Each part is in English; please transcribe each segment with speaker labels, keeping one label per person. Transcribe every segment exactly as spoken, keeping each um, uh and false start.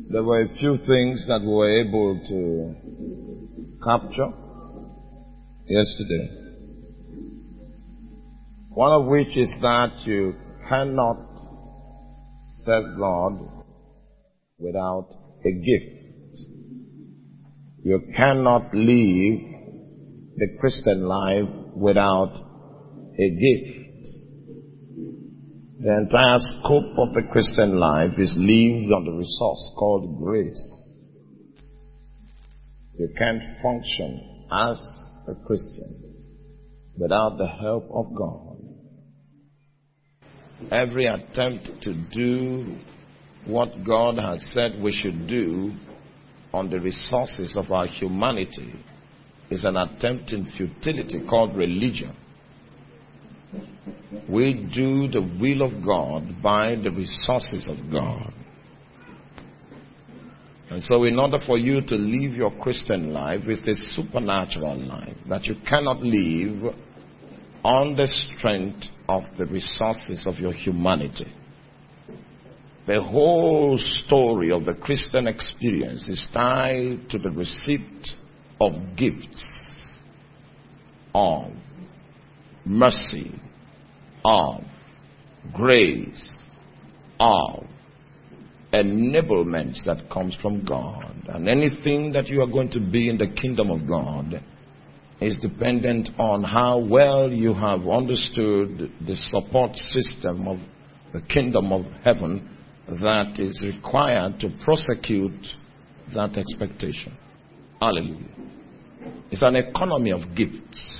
Speaker 1: There were a few things that we were able to capture yesterday. One of which is that you cannot serve God without a gift. You cannot live the Christian life without a gift. The entire scope of the Christian life is lived on the resource called grace. You can't function as a Christian without the help of God. Every attempt to do what God has said we should do on the resources of our humanity is an attempt in futility called religion. We do the will of God by the resources of God. And so in order for you to live your Christian life, it's a supernatural life that you cannot live on the strength of the resources of your humanity. The whole story of the Christian experience is tied to the receipt of gifts, of mercy, of grace, of enablements that comes from God. And anything that you are going to be in the kingdom of God is dependent on how well you have understood the support system of the kingdom of heaven that is required to prosecute that expectation. Hallelujah. It's an economy of gifts.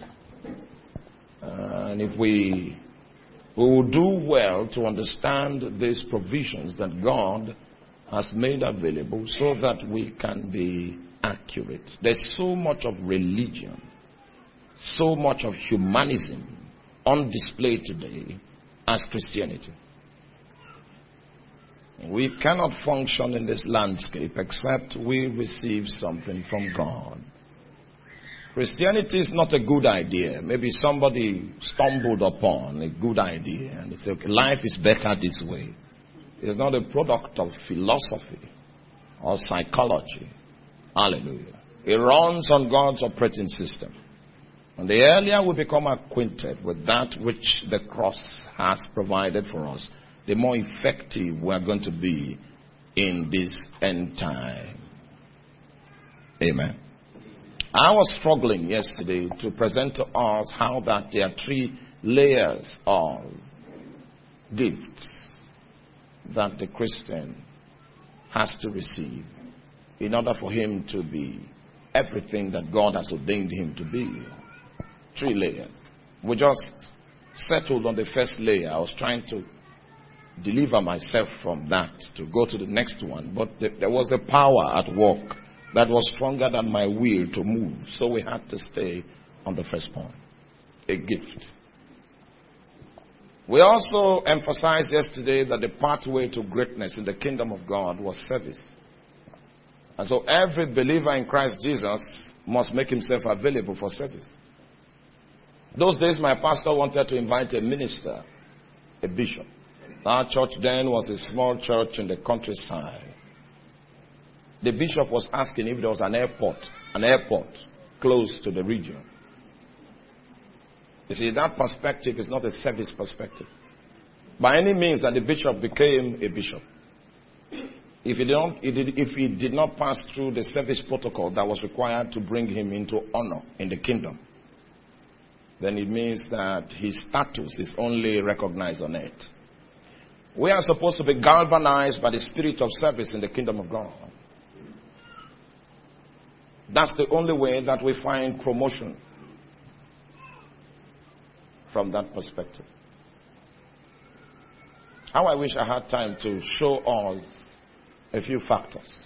Speaker 1: Uh, and if we, we will do well to understand these provisions that God has made available so that we can be accurate. There's so much of religion, so much of humanism on display today as Christianity. We cannot function in this landscape except we receive something from God. Christianity is not a good idea. Maybe somebody stumbled upon a good idea and they say, okay, life is better this way. It's not a product of philosophy or psychology. Hallelujah. It runs on God's operating system. And the earlier we become acquainted with that which the cross has provided for us, the more effective we are going to be in this end time. Amen. I was struggling yesterday to present to us how that there are three layers of gifts that the Christian has to receive in order for him to be everything that God has ordained him to be. Three layers. We just settled on the first layer. I was trying to deliver myself from that to go to the next one, but th- there was a power at work that was stronger than my will to move. So we had to stay on the first point. A gift. We also emphasized yesterday that the pathway to greatness in the kingdom of God was service. And so every believer in Christ Jesus must make himself available for service. Those days my pastor wanted to invite a minister, a bishop. Our church then was a small church in the countryside. The bishop was asking if there was an airport, an airport close to the region. You see, that perspective is not a service perspective. By any means that the bishop became a bishop. If he, don't, if he did not pass through the service protocol that was required to bring him into honor in the kingdom, then it means that his status is only recognized on earth. We are supposed to be galvanized by the spirit of service in the kingdom of God. That's the only way that we find promotion from that perspective. How I wish I had time to show us a few factors,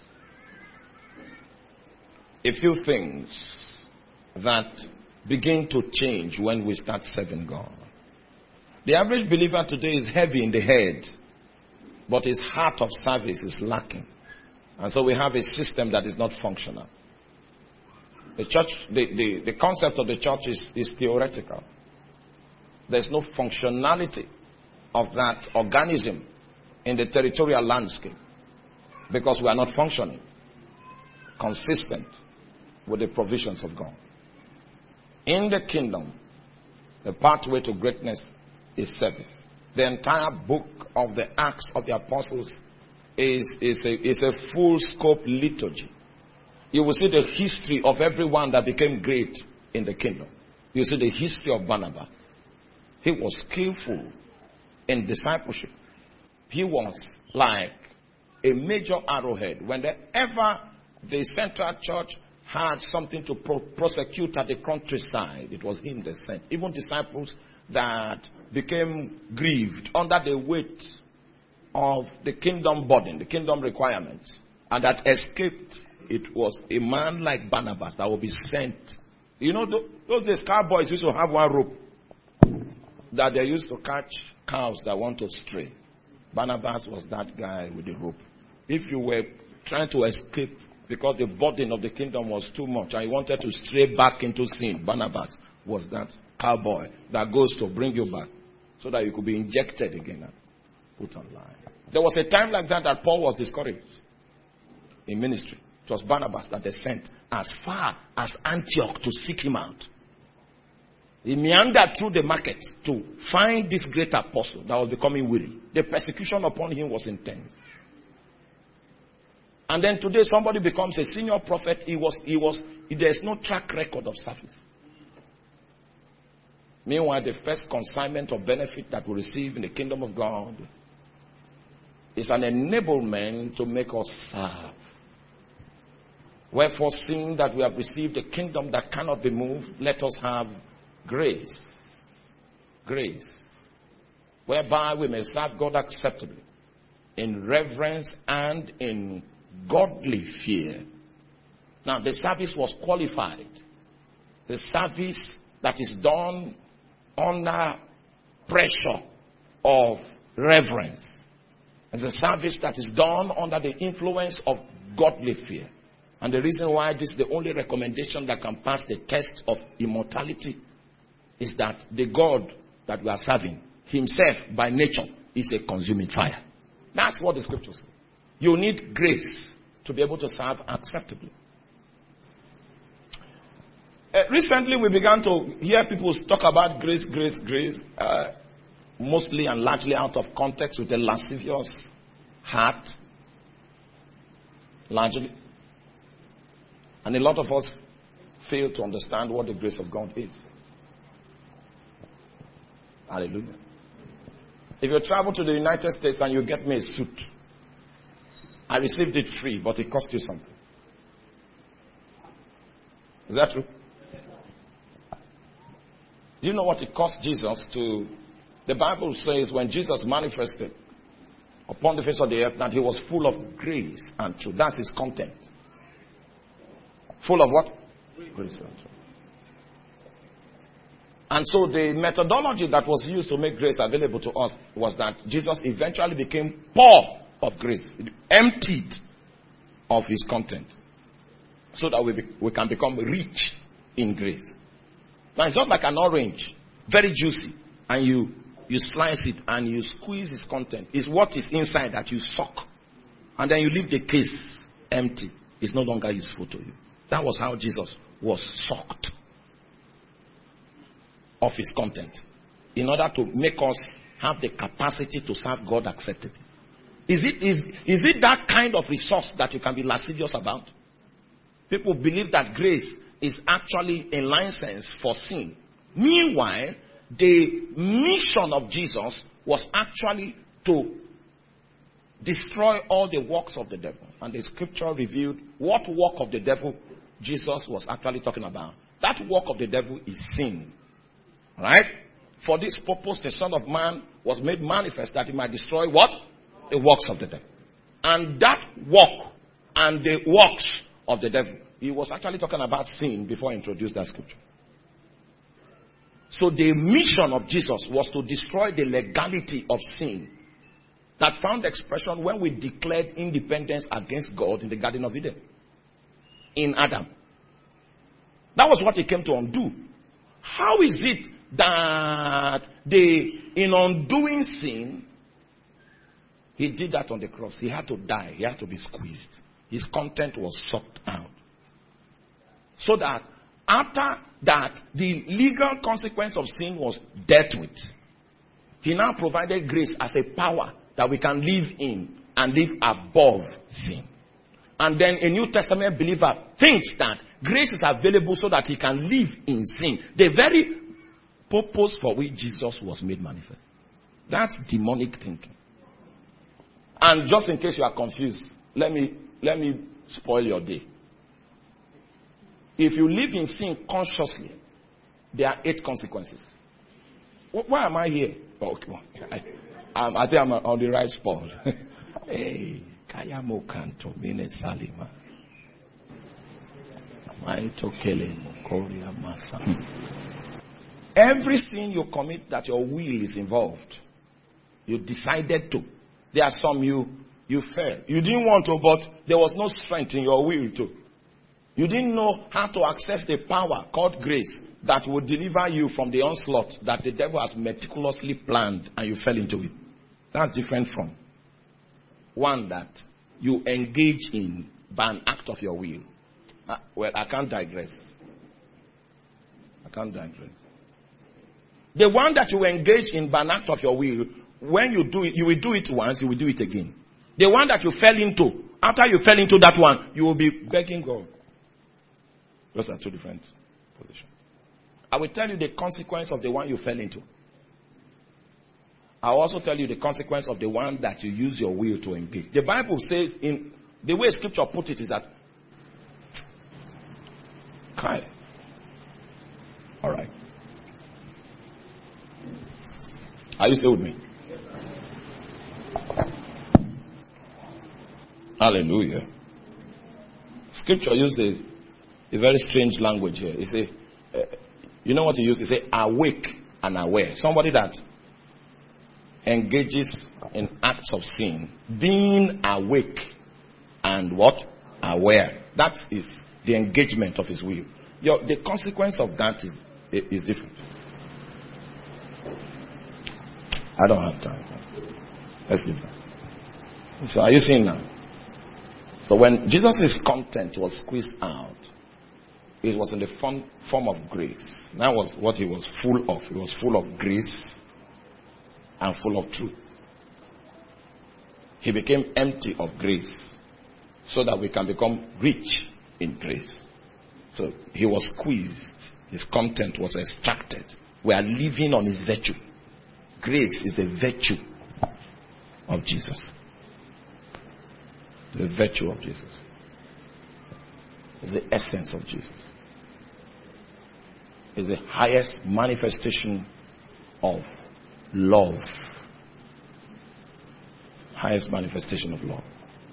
Speaker 1: a few things that begin to change when we start serving God. The average believer today is heavy in the head, but his heart of service is lacking. And so we have a system that is not functional. The church, the, the, the concept of the church is, is theoretical. There's no functionality of that organism in the territorial landscape. Because we are not functioning consistent with the provisions of God. In the kingdom, the pathway to greatness is service. The entire book of the Acts of the Apostles is, is, a, is a full scope liturgy. You will see the history of everyone that became great in the kingdom. You see the history of Barnabas. He was skillful in discipleship. He was like a major arrowhead. Whenever the central church had something to pro- prosecute at the countryside, it was him they sent. Even disciples that became grieved under the weight of the kingdom burden, the kingdom requirements, and that escaped, it was a man like Barnabas that will be sent. You know, those days cowboys used to have one rope that they used to catch cows that want to stray. Barnabas was that guy with the rope. If you were trying to escape because the burden of the kingdom was too much and you wanted to stray back into sin, Barnabas was that cowboy that goes to bring you back so that you could be injected again and put online. There was a time like that that Paul was discouraged in ministry. It was Barnabas that they sent as far as Antioch to seek him out. He meandered through the market to find this great apostle that was becoming weary. The persecution upon him was intense. And then today somebody becomes a senior prophet. He was, he was, there's no track record of service. Meanwhile, the first consignment of benefit that we receive in the kingdom of God is an enablement to make us serve. Wherefore, seeing that we have received a kingdom that cannot be moved, let us have grace. Grace. Whereby we may serve God acceptably, in reverence and in godly fear. Now, the service was qualified. The service that is done under pressure of reverence. It's a service that is done under the influence of godly fear. And the reason why this is the only recommendation that can pass the test of immortality is that the God that we are serving, himself by nature, is a consuming fire. That's what the scriptures say. You need grace to be able to serve acceptably. Uh, recently we began to hear people talk about grace, grace, grace, uh, mostly and largely out of context with a lascivious heart. Largely. And a lot of us fail to understand what the grace of God is. Hallelujah. If you travel to the United States and you get me a suit, I received it free, but it cost you something. Is that true? Do you know what it cost Jesus to... The Bible says when Jesus manifested upon the face of the earth that he was full of grace and truth. That's his content. Full of what? Grace and truth. And so the methodology that was used to make grace available to us was that Jesus eventually became poor of grace, emptied of his content, so that we, be, we can become rich in grace. Now it's just like an orange, very juicy, and you you slice it and you squeeze its content. It's what is inside that you suck, and then you leave the case empty. It's no longer useful to you. That was how Jesus was sucked of his content, in order to make us have the capacity to serve God acceptably. Is it, is, is it that kind of resource that you can be lascivious about? People believe that grace is actually a license for sin. Meanwhile, the mission of Jesus was actually to destroy all the works of the devil. And the scripture revealed what work of the devil Jesus was actually talking about. That work of the devil is sin. Right? For this purpose, the Son of Man was made manifest that he might destroy what? The works of the devil. And that work and the works of the devil, he was actually talking about sin before he introduced that scripture. So the mission of Jesus was to destroy the legality of sin that found expression when we declared independence against God in the Garden of Eden, in Adam. That was what he came to undo. How is it that they, in undoing sin, He did that on the cross. He had to die. He had to be squeezed. His content was sucked out. So that after that, the legal consequence of sin was dealt with. He now provided grace as a power that we can live in and live above sin. And then a New Testament believer thinks that grace is available so that he can live in sin. The very purpose for which Jesus was made manifest. That's demonic thinking. And just in case you are confused, let me let me spoil your day. If you live in sin consciously, there are eight consequences. Why am I here? Oh, okay. I, I, I think I'm on the right spot. Hey, Kayamo Kanto Mine Salima. Every sin you commit that your will is involved, you decided to. There are some you you fell. You didn't want to, but there was no strength in your will to. You didn't know how to access the power called grace that would deliver you from the onslaught that the devil has meticulously planned, and you fell into it. That's different from one that you engage in by an act of your will. Uh, well, I can't digress. I can't digress. The one that you engage in by an act of your will, when you do it, you will do it once, you will do it again. The one that you fell into, after you fell into that one, you will be begging God. Those are two different positions. I will tell you the consequence of the one you fell into. I'll also tell you the consequence of the one that you use your will to engage. The Bible says, in the way Scripture put it, is that Kai. All right. Are you still with me? Hallelujah. Scripture uses a, a very strange language here. It say, uh, you know what he used? He say, awake and aware. Somebody that engages in acts of sin, being awake and what? Aware. That is the engagement of his will. Your, the consequence of that is, is different. I don't have time. Let's leave that. So are you seeing now? So when Jesus' content was squeezed out, it was in the form, form of grace. That was what he was full of. He was full of grace and full of truth. He became empty of grace so that we can become rich in grace. So he was squeezed. His content was extracted. We are living on his virtue. Grace is the virtue of Jesus. The virtue of Jesus. It's the essence of Jesus. It's the highest manifestation of love. Highest manifestation of love.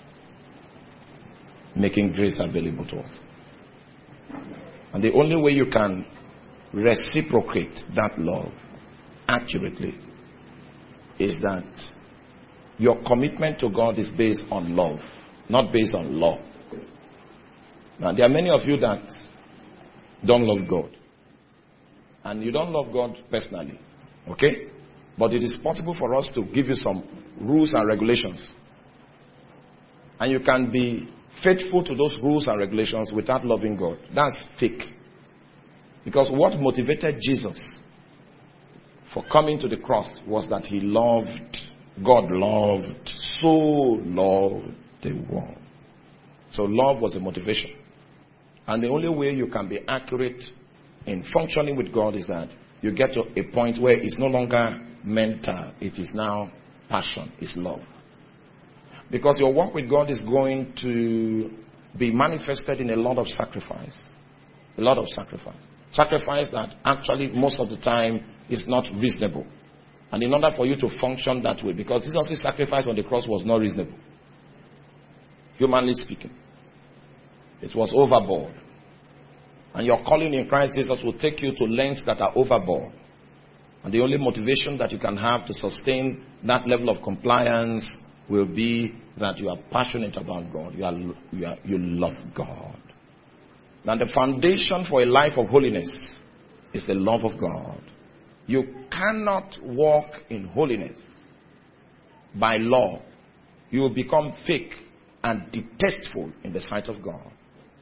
Speaker 1: Making grace available to us. And the only way you can reciprocate that love accurately is that your commitment to God is based on love, not based on law. Now, there are many of you that don't love God. And you don't love God personally. Okay? But it is possible for us to give you some rules and regulations. And you can be faithful to those rules and regulations without loving God. That's fake. Because what motivated Jesus for coming to the cross was that he loved, God loved, so loved the world. So love was the motivation. And the only way you can be accurate in functioning with God is that you get to a point where it's no longer mental, it is now passion, it's love. Because your work with God is going to be manifested in a lot of sacrifice. A lot of sacrifice. Sacrifice that actually most of the time is not reasonable. And in order for you to function that way, because Jesus' sacrifice on the cross was not reasonable. Humanly speaking. It was overboard. And your calling in Christ Jesus will take you to lengths that are overboard. And the only motivation that you can have to sustain that level of compliance will be that you are passionate about God. You are, you are, you love God. Now the foundation for a life of holiness is the love of God. You cannot walk in holiness by law you will become fake and distasteful in the sight of God.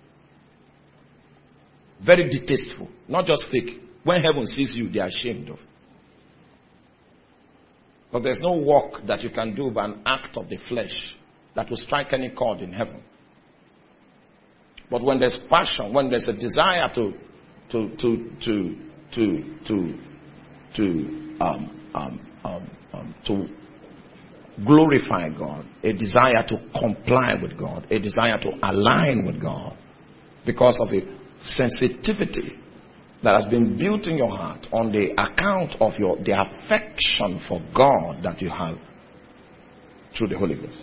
Speaker 1: Very distasteful. Not just fake. When heaven sees you, they are ashamed of. But there's no work that you can do by an act of the flesh that will strike any chord in heaven. But when there's passion, when there's a desire to to to to to to to um um um, um to glorify God, a desire to comply with God, a desire to align with God, because of a sensitivity that has been built in your heart on the account of your the affection for God that you have through the Holy Ghost.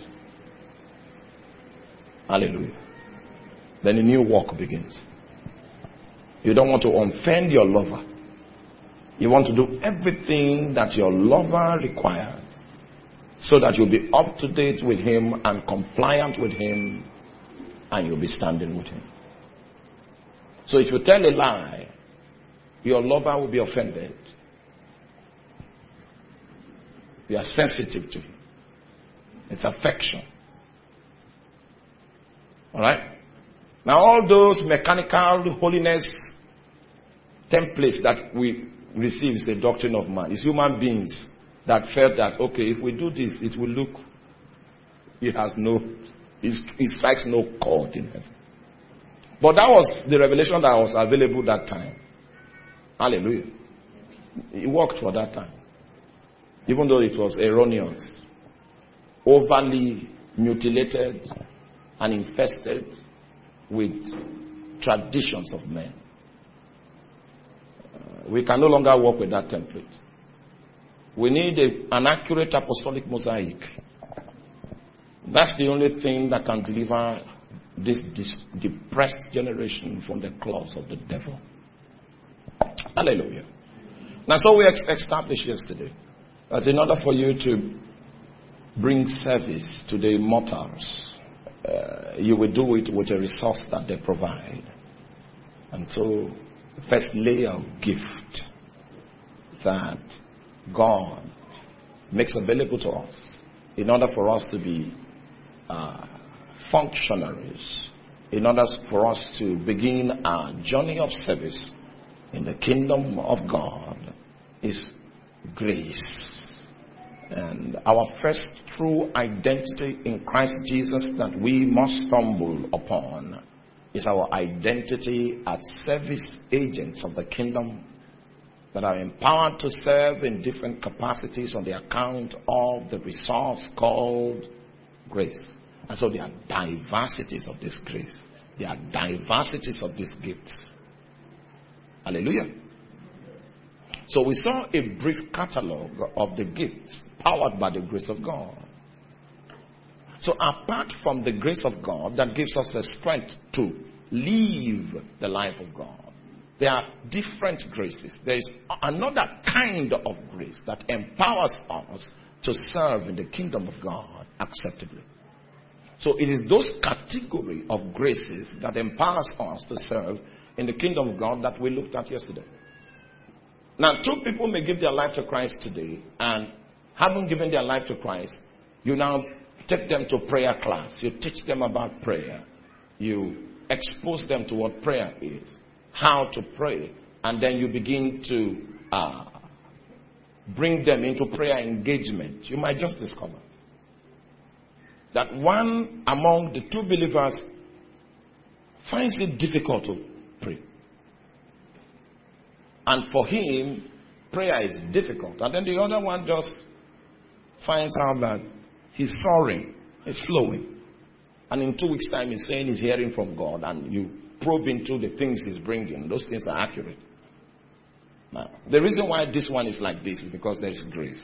Speaker 1: Hallelujah. Then a new walk begins. You don't want to offend your lover. You want to do everything that your lover requires, so that you'll be up to date with him and compliant with him, and you'll be standing with him. So if you tell a lie, your lover will be offended. You are sensitive to him. It's affection. Alright? Now all those mechanical holiness templates that we receive is the doctrine of man. It's human beings that felt that, okay, if we do this, it will look, it has no, it strikes no chord in heaven. But that was the revelation that was available that time. Hallelujah. It worked for that time. Even though it was erroneous, overly mutilated and infested with traditions of men. Uh, we can no longer work with that template. We need a, an accurate apostolic mosaic. That's the only thing that can deliver this, this depressed generation from the claws of the devil. Hallelujah. Now, so we ex- established yesterday that in order for you to bring service to the immortals, uh, you will do it with a resource that they provide. And so, the first layer of gift that God makes available to us in order for us to be uh, functionaries, in order for us to begin our journey of service in the kingdom of God, is grace. And our first true identity in Christ Jesus that we must stumble upon is our identity as service agents of the kingdom that are empowered to serve in different capacities on the account of the resource called grace. And so there are diversities of this grace. There are diversities of these gifts. Hallelujah. So we saw a brief catalogue of the gifts powered by the grace of God. So apart from the grace of God that gives us the strength to live the life of God, there are different graces. There is another kind of grace that empowers us to serve in the kingdom of God acceptably. So it is those category of graces that empowers us to serve in the kingdom of God that we looked at yesterday. Now, two people may give their life to Christ today, and having given their life to Christ, you now take them to prayer class. You teach them about prayer. You expose them to what prayer is, how to pray, and then you begin to uh, bring them into prayer engagement. You might just discover that one among the two believers finds it difficult to pray. And for him, prayer is difficult. And then the other one just finds out that he's soaring, he's flowing. And in two weeks' time, he's saying he's hearing from God. And you probe into the things he's bringing. Those things are accurate. Now, the reason why this one is like this is because there is grace.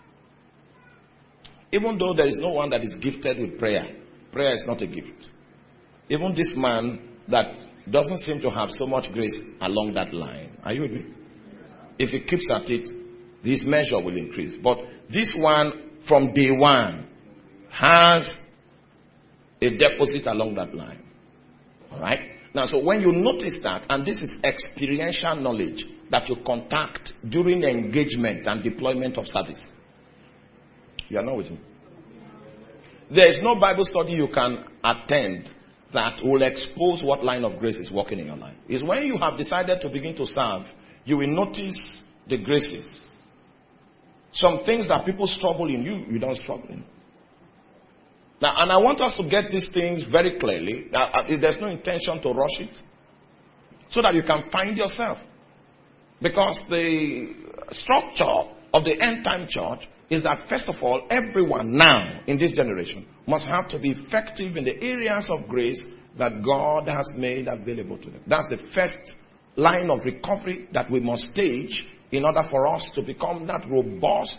Speaker 1: Even though there is no one that is gifted with prayer, prayer is not a gift. Even this man that doesn't seem to have so much grace along that line. Are you with me? If he keeps at it, his measure will increase. But this one, from day one, has a deposit along that line. Alright? Now, so when you notice that, and this is experiential knowledge that you contact during engagement and deployment of service. You are not with me. There is no Bible study you can attend that will expose what line of grace is working in your life. It's when you have decided to begin to serve, you will notice the graces. Some things that people struggle in, you, you don't struggle in. Now, and I want us to get these things very clearly. Now, there's no intention to rush it, so that you can find yourself. Because the structure of the end time church is that, first of all, everyone now in this generation must have to be effective in the areas of grace that God has made available to them. That's the first line of recovery that we must stage in order for us to become that robust,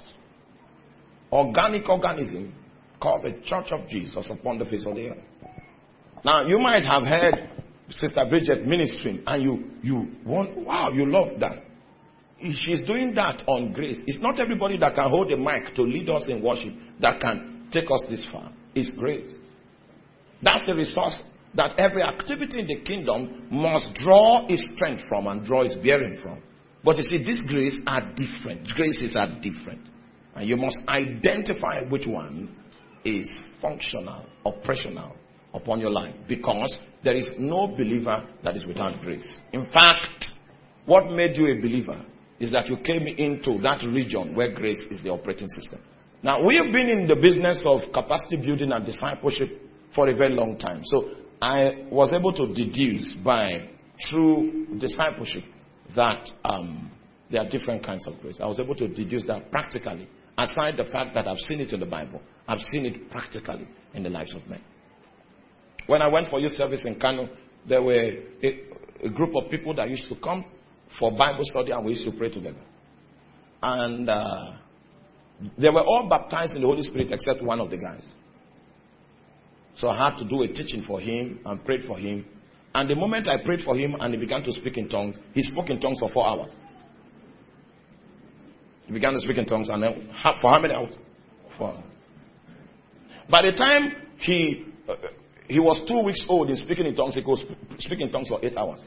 Speaker 1: organic organism called the Church of Jesus upon the face of the earth. Now, you might have heard Sister Bridget ministering, and you, you want, wow, you love that. She's doing that on grace. It's not everybody that can hold a mic to lead us in worship that can take us this far. It's grace. That's the resource that every activity in the kingdom must draw its strength from and draw its bearing from. But you see, these graces are different. Graces are different. And you must identify which one is functional, operational upon your life. Because there is no believer that is without grace. In fact, what made you a believer is that you came into that region where grace is the operating system. Now, we have been in the business of capacity building and discipleship for a very long time. So, I was able to deduce by true discipleship that um, there are different kinds of grace. I was able to deduce that practically, aside the fact that I've seen it in the Bible. I've seen it practically in the lives of men. When I went for youth service in Kano, there were a, a group of people that used to come for Bible study, and we used to pray together. And uh, they were all baptized in the Holy Spirit except one of the guys. So I had to do a teaching for him and prayed for him. And the moment I prayed for him and he began to speak in tongues, he spoke in tongues for four hours. He began to speak in tongues, and then for how many hours? Four hours. By the time he uh, he was two weeks old in speaking in tongues, he could speak in tongues for eight hours.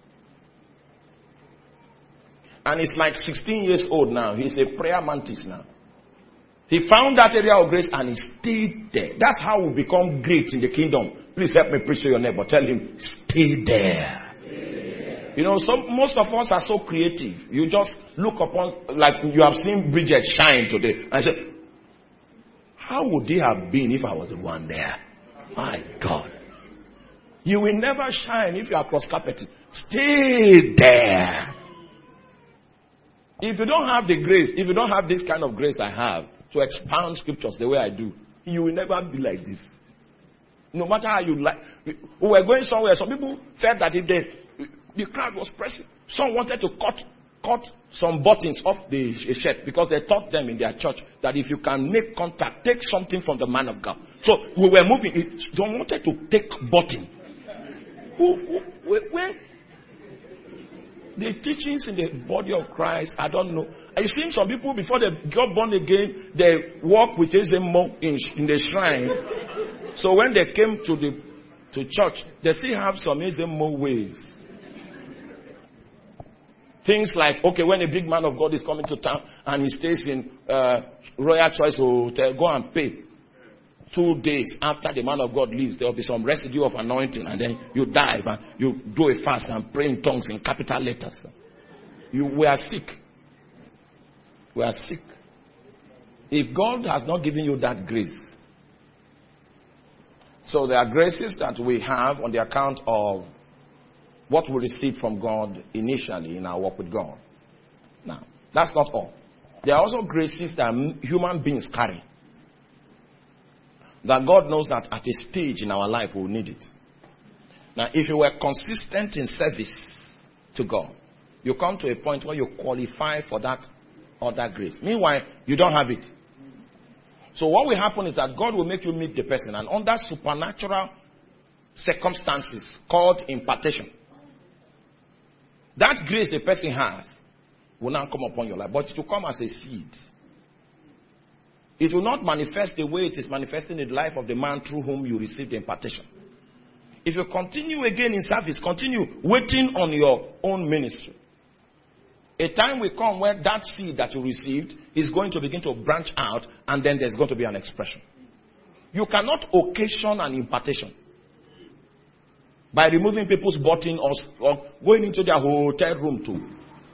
Speaker 1: And he's like sixteen years old now. He's a prayer mantis now. He found that area of grace and he stayed there. That's how we become great in the kingdom. Please help me preach to your neighbor. Tell him, stay there. Yeah. You know, some, most of us are so creative. You just look upon, like you have seen Bridget shine today. And say, how would they have been if I was the one there? My God. You will never shine if you are cross-carpeted. Stay there. If you don't have the grace, if you don't have this kind of grace I have to expound scriptures the way I do, you will never be like this. No matter how you like. We were going somewhere. Some people felt that if they, the crowd was pressing, some wanted to cut cut some buttons off the shirt because they taught them in their church that if you can make contact, take something from the man of God. So we were moving. They wanted to take button. Who, who, where? The teachings in the body of Christ, I don't know. I've seen some people before they got born again, they walk with Ezemo in, in the shrine. So when they came to the to church, they still have some Ezemo ways. Things like, okay, when a big man of God is coming to town and he stays in uh, Royal Choice Hotel, go and pay. Two days after the man of God leaves, there will be some residue of anointing, and then you dive and you do a fast and pray in tongues in capital letters. You we are sick. We are sick. If God has not given you that grace. So there are graces that we have on the account of what we received from God initially in our walk with God. Now, that's not all. There are also graces that human beings carry. That God knows that at a stage in our life we will need it. Now, if you were consistent in service to God, you come to a point where you qualify for that other grace. Meanwhile, you don't have it. So what will happen is that God will make you meet the person, and under supernatural circumstances called impartation, that grace the person has will now come upon your life, but it will come as a seed. It will not manifest the way it is manifesting in the life of the man through whom you received the impartation. If you continue again in service, continue waiting on your own ministry. A time will come where that seed that you received is going to begin to branch out, and then there's going to be an expression. You cannot occasion an impartation by removing people's button or, or going into their hotel room too.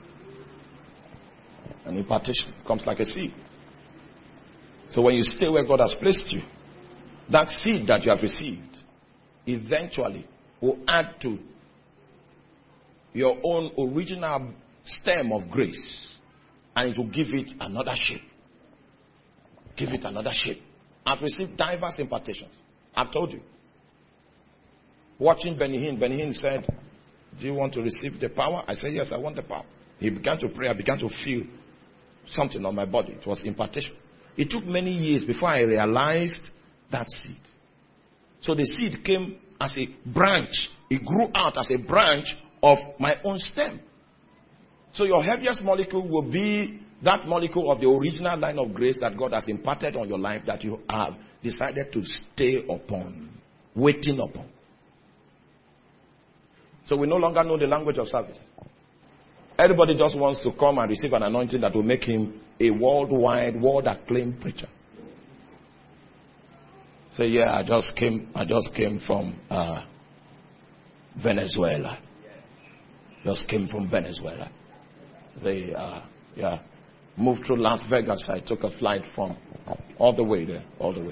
Speaker 1: An impartation comes like a seed. So when you stay where God has placed you, that seed that you have received eventually will add to your own original stem of grace, and it will give it another shape. Give it another shape. I've received diverse impartations. I've told you. Watching Benny Hinn, Benny Hinn said, do you want to receive the power? I said, yes, I want the power. He began to pray. I began to feel something on my body. It was impartation. It took many years before I realized that seed. So the seed came as a branch. It grew out as a branch of my own stem. So your heaviest molecule will be that molecule of the original line of grace that God has imparted on your life that you have decided to stay upon, waiting upon. So we no longer know the language of service. Everybody just wants to come and receive an anointing that will make him a worldwide, world-acclaimed preacher. Say, so yeah, I just came. I just came from uh, Venezuela. Just came from Venezuela. They, uh, yeah, moved through Las Vegas. I took a flight from all the way there, all the way,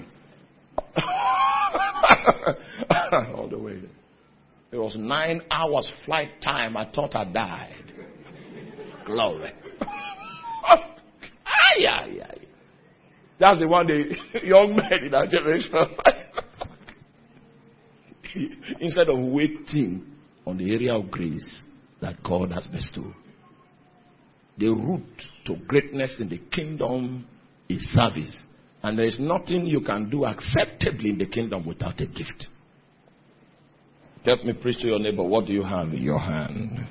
Speaker 1: all the way there. It was nine hours flight time. I thought I died. Glory. Ay, ay, ay. That's the one the young men in our generation. Instead of waiting on the area of grace that God has bestowed. The route to greatness in the kingdom is service. And there is nothing you can do acceptably in the kingdom without a gift. Help me preach to your neighbor. What do you have in your hand?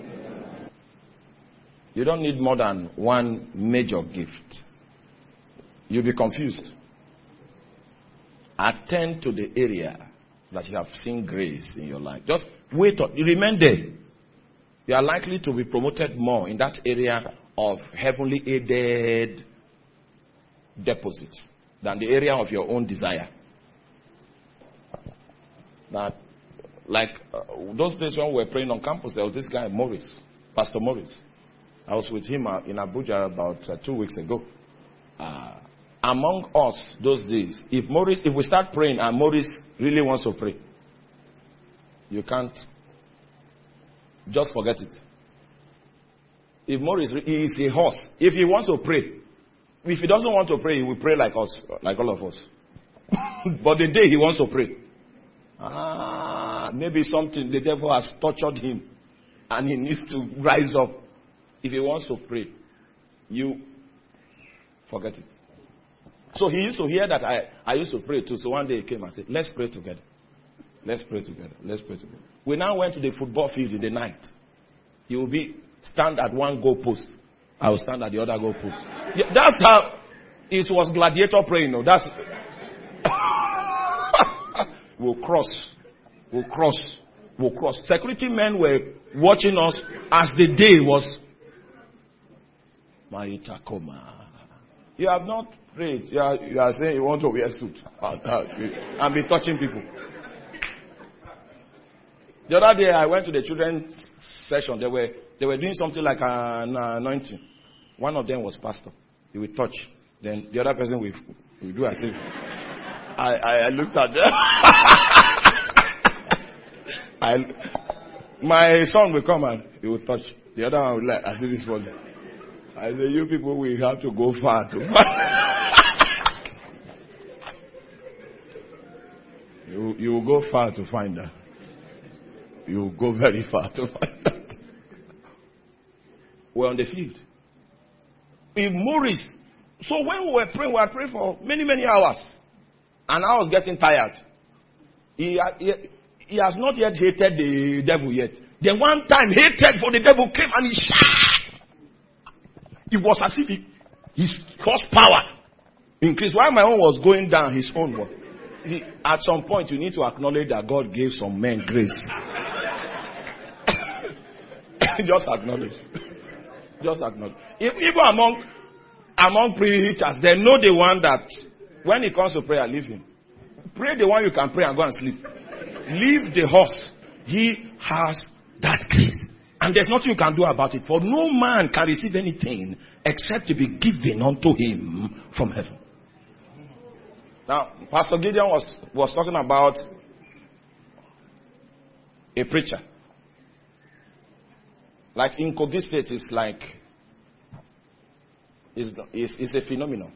Speaker 1: You don't need more than one major gift. You'll be confused. Attend to the area that you have seen grace in your life. Just wait. On, you remain there. You are likely to be promoted more in that area of heavenly aided deposits than the area of your own desire. That, like uh, those days when we were praying on campus, there was this guy, Morris, Pastor Morris. I was with him uh, in Abuja about uh, two weeks ago. Uh, among us those days, if Morris, if we start praying and Morris really wants to pray, you can't. Just forget it. If Morris, he is a horse. If he wants to pray, if he doesn't want to pray, he will pray like us, like all of us. But the day he wants to pray, ah, maybe something, the devil has tortured him and he needs to rise up. If he wants to pray, you forget it. So he used to hear that I, I used to pray too. So one day he came and said, let's pray together. Let's pray together. Let's pray together. We now went to the football field in the night. He will be stand at one goal post. I will stand at the other goal post. Yeah, that's how it was gladiator praying. No, that's we'll cross. We'll cross. We'll cross. Security men were watching us as the day was. Maritakoma. You have not prayed. You are, you are saying you want to wear a suit and be touching people. The other day I went to the children's session. They were they were doing something like an anointing. One of them was pastor. He would touch. Then the other person will, will do as if. I, I, I looked at them. I, my son will come and he will touch. The other one will like, I see this one. I say, you people will have to go far to find. you, you will go far to find that. You will go very far to find that. We're on the field. In Morris. So when we were praying, we were praying for many, many hours. And I was getting tired. He, he, he has not yet hated the devil yet. Then one time, hatred for the devil came and he shot. It was as if he, his horsepower increased. While my own was going down, his own was. He, at some point, you need to acknowledge that God gave some men grace. Just acknowledge. Just acknowledge. If, even among among preachers, they know the one that when he comes to prayer, leave him. Pray the one you can pray and go and sleep. Leave the horse. He has that grace. And there's nothing you can do about it. For no man can receive anything except to be given unto him from heaven. Now, Pastor Gideon was, was talking about a preacher. Like in Kogi State, it's like, it's, it's, it's a phenomenon.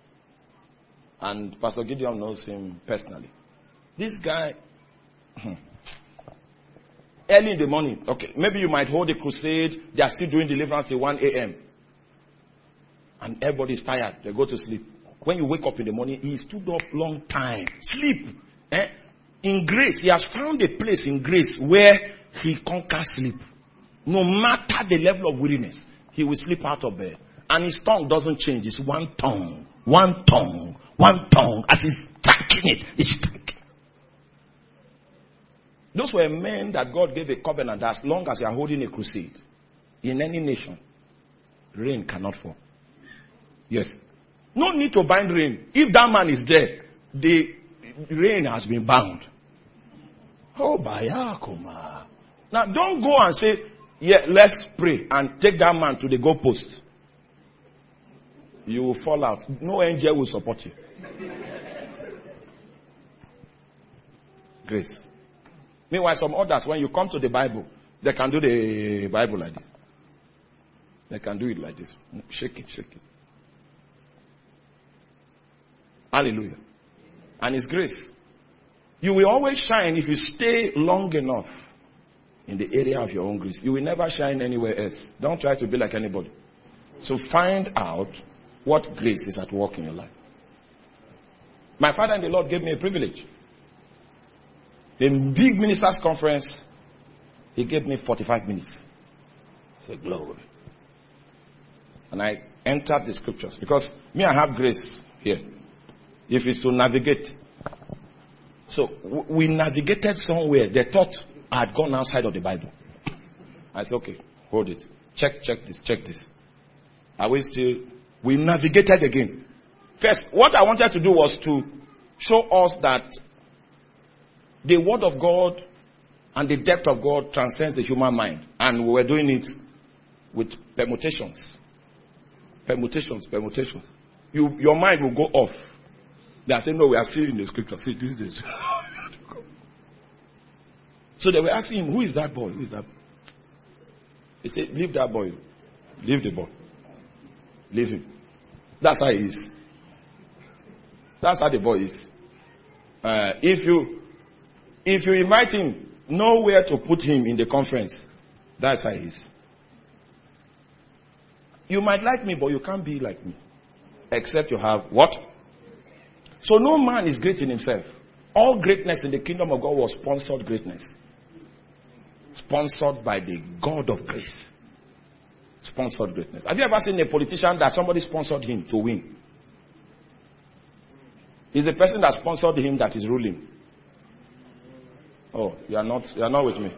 Speaker 1: And Pastor Gideon knows him personally. This guy, early in the morning, okay, maybe you might hold a crusade, they are still doing deliverance till one a.m. And everybody's tired, they go to sleep. When you wake up in the morning, he stood up long time. Sleep. Eh? In grace, he has found a place in grace where he conquers sleep. No matter the level of weariness, he will sleep out of bed. And his tongue doesn't change. It's one tongue. One tongue. One tongue. As he's striking it, he's striking. Those were men that God gave a covenant that as long as you are holding a crusade in any nation, rain cannot fall. Yes. No need to bind rain. If that man is there, the rain has been bound. Oh, Bayakuma. Now don't go and say, yeah, let's pray and take that man to the goalpost. You will fall out. No angel will support you. Grace. Meanwhile, some others, when you come to the Bible, they can do the Bible like this. They can do it like this. Shake it, shake it. Hallelujah. And His grace. You will always shine if you stay long enough in the area of your own grace. You will never shine anywhere else. Don't try to be like anybody. So find out what grace is at work in your life. My father in the Lord gave me a privilege. In big ministers' conference, he gave me forty-five minutes. I said, glory. And I entered the scriptures. Because me, I have grace here. If it's to navigate. So w- we navigated somewhere. They thought I had gone outside of the Bible. I said, okay, hold it. Check, check this, check this. I will still, we navigated again. First, what I wanted to do was to show us that the word of God and the depth of God transcends the human mind. And we were doing it with permutations. Permutations, permutations. You, your mind will go off. They are saying, no, we are still in the scripture. See, this is it. So they were asking him, who is that boy? Who is that boy? He said, leave that boy. Leave the boy. Leave him. That's how he is. That's how the boy is. Uh, if you if you invite him, know where to put him in the conference. That's how he is. You might like me, but you can't be like me. Except you have what? So no man is great in himself. All greatness in the kingdom of God was sponsored greatness. Sponsored by the God of grace. Sponsored greatness. Have you ever seen a politician that somebody sponsored him to win? It's the person that sponsored him that is ruling. Oh, you are not, you are not with me.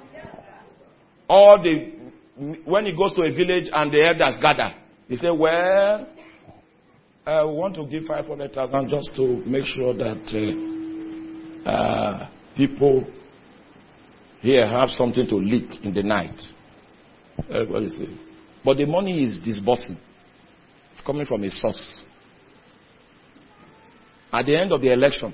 Speaker 1: Or the, when he goes to a village and the elders gather, he say, well, I want to give five hundred thousand just to make sure that uh, uh, people here have something to leak in the night. Everybody say. But the money is disbursing. It's coming from a source. At the end of the election,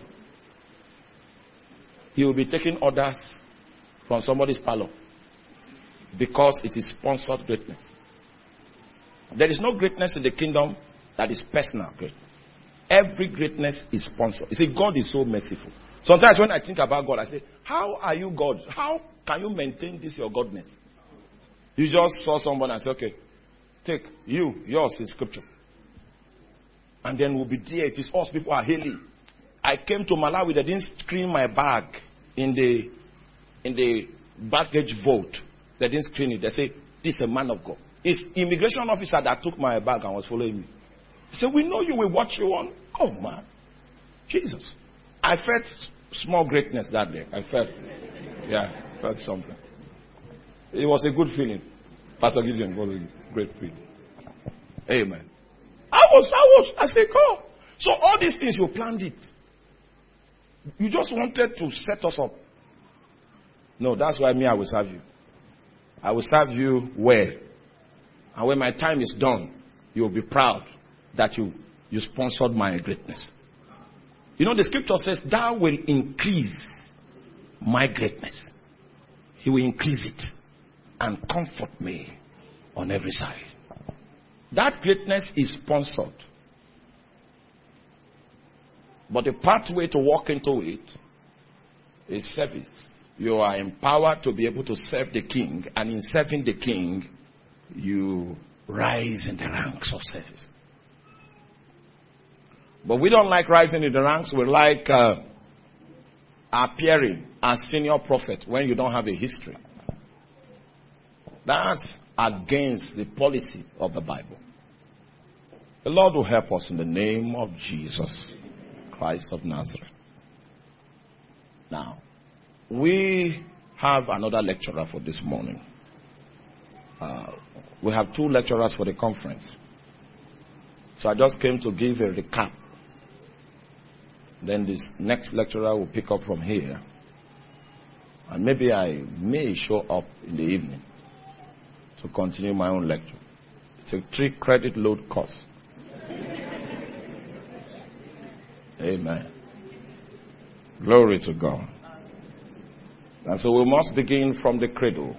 Speaker 1: he will be taking orders from somebody's parlor because it is sponsored greatness. There is no greatness in the kingdom that is personal greatness. Every greatness is sponsored. You see, God is so merciful. Sometimes when I think about God, I say, how are you God? How can you maintain this your godness? You just saw someone and say, okay, take you, yours is scripture. And then we'll be there. It is us, people are hailing. I came to Malawi, they didn't screen my bag in the in the baggage vault. They didn't screen it. They say, this is a man of God. It's immigration officer that took my bag and was following me. He said, we know you, we watch you on. Oh man. Jesus. I felt small greatness that day. I felt, yeah, felt something. It was a good feeling. Pastor Gideon was a great feeling. Amen. I was, I was, I said, God. So all these things, you planned it. You just wanted to set us up. No, that's why me, I will serve you. I will serve you well. And when my time is done, you will be proud that you, you sponsored my greatness. You know, the scripture says, thou will increase my greatness. He will increase it and comfort me on every side. That greatness is sponsored. But the pathway to walk into it is service. You are empowered to be able to serve the king, and in serving the king, you rise in the ranks of service. But we don't like rising in the ranks. We like uh, appearing as senior prophet when you don't have a history. That's against the policy of the Bible. The Lord will help us in the name of Jesus Christ of Nazareth. Now, we have another lecturer for this morning. Uh, we have two lecturers for the conference. So I just came to give a recap. Then this next lecturer will pick up from here. And maybe I may show up in the evening to continue my own lecture. It's a three credit load course. Amen. Glory to God. And so we must begin from the cradle.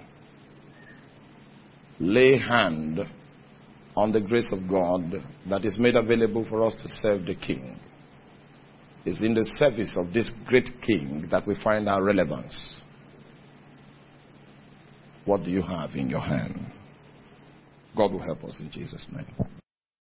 Speaker 1: Lay hand on the grace of God that is made available for us to serve the King. It's in the service of this great King that we find our relevance. What do you have in your hand? God will help us in Jesus' name.